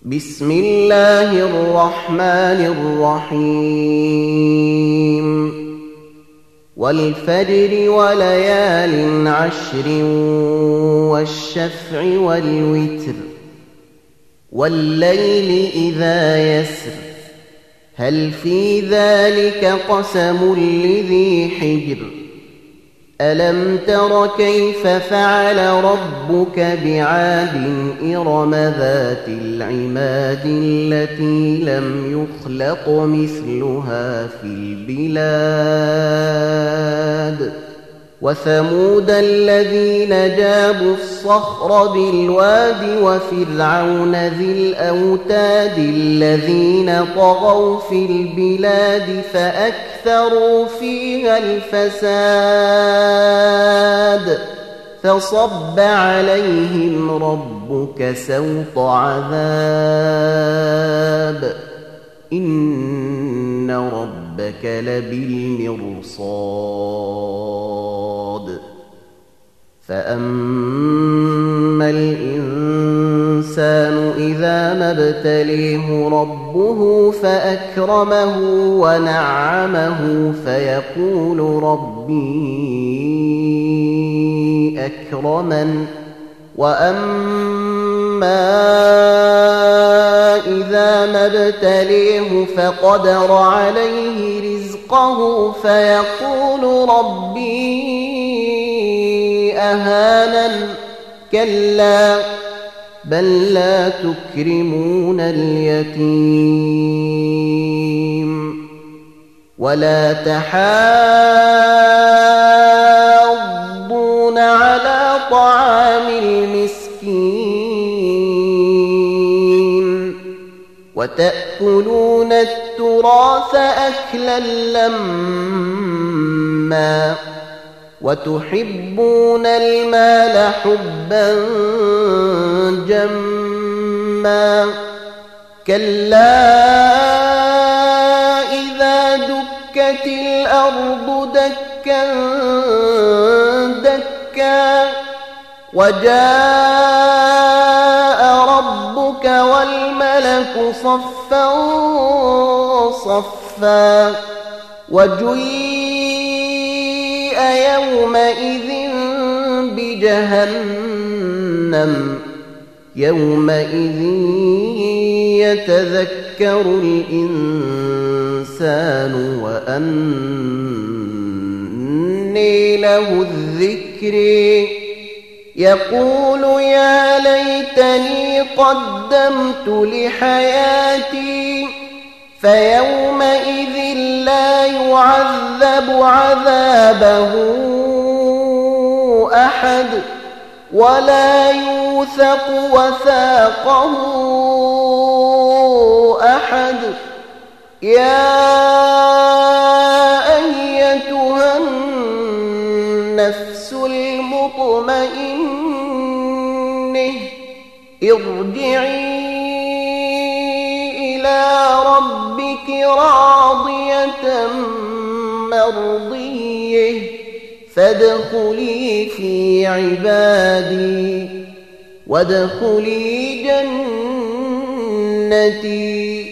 بسم الله الرحمن الرحيم والفجر وليال عشر والشفع والوتر والليل إذا يسر هل في ذلك قسم لذي حجر ألم تر كيف فعل ربك بعاد إرم ذات العماد التي لم يخلق مثلها في البلاد وثمود الذين جابوا الصخر بالواد وفرعون ذي الأوتاد الذين طغوا في البلاد فأكثروا فيها الفساد فصب عليهم ربك سوط عذاب إن ربك لبالمرصاد فأما الإنسان إذا ما ابتليه ربه فأكرمه ونعمه فيقول ربي أكرمن وأما إذا ما ابتليه فقدر عليه رزقه فيقول ربي أهانن كلا بل لا تكرمون اليتيم ولا تحاضون على طعام المسكين وتأكلون التراث أكلا لما وتحبون المال حبا جما كلا إذا دكت الأرض دكا دكا وجاء ربك والملك صفا صفا وجيء يومئذ بجهنم يومئذ يتذكر الإنسان وأنى له الذكر يقول يا ليتني قدمت لحياتي فيومئذ لا يعذب عذابه أحد ولا يوثق وثاقه أحد يا أيتها النفس المطمئنة ارجعي إلى ربك راضية مرضية فادخلي في عبادي وادخلي جنتي